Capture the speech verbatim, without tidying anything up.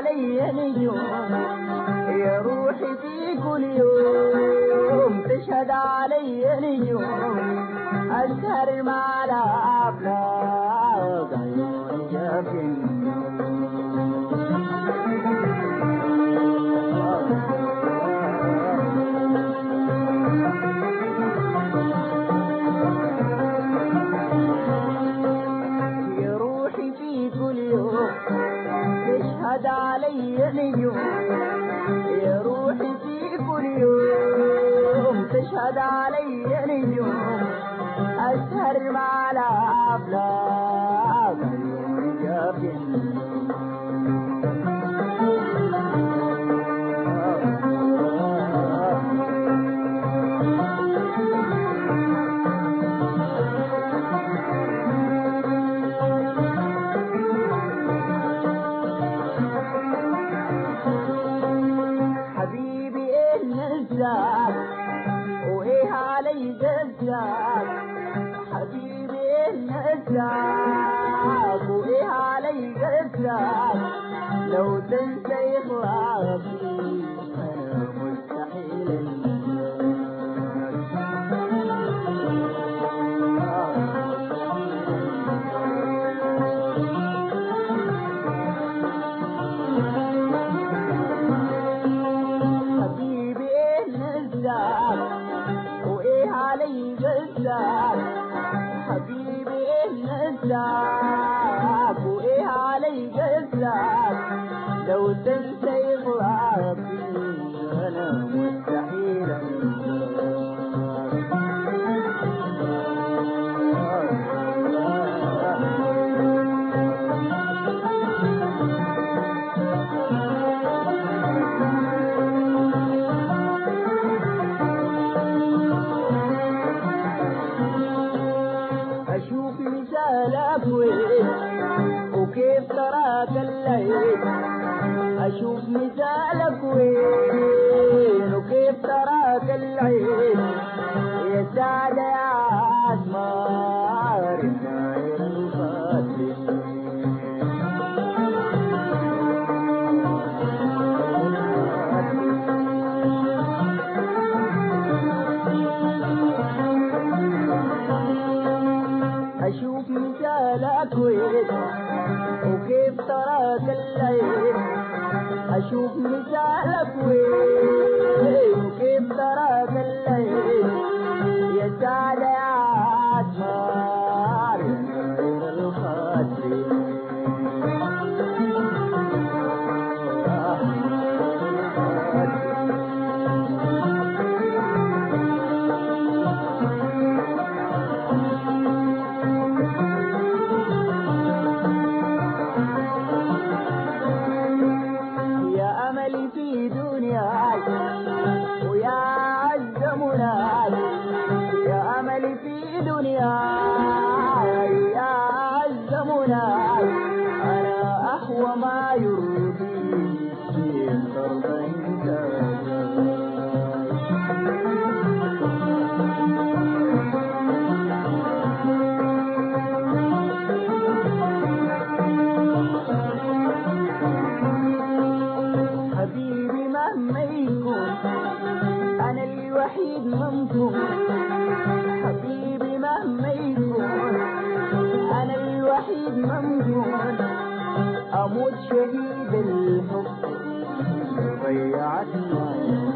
علي نجوم يا روحي في كل يوم تشهد علي نجوم أسهر مع الأفلاق عيوني جابين تشهد علي نجوم يا روحي في كل يوم تشهد علي نجوم أسهر مع الأفلاق عيوني جابين وإيه علي جزاك حبيبي نساك وإيه علي جزاك لو تنسى إخلاصي أنا مستحيل وإيه علي جزاك حبيبي نساك وإيه علي جزاك لو تنسى إخلاصي أنا مستحيل أشوف مثالك وين وكيف تراك الليل أشوف مثالك وين وكيف تراك الليل يا سعد يا عسمار الناير الخاتم أشوف مثالك وين وكيف تراك الليل أشوف مثالك وين وكيف تراك الليل يا سعد يا عسمار يا ناير الخاتم في دنياي ويا عز مناي يا أملي في دنياي يا عز مناي أنا أحوى ما يرضيك ترضى انت حبيبي مهما يكون أنا الوحيد ممكن حبيبي مهما يكون أنا الوحيد ممكن أموت شهيد الحب ضيعتنا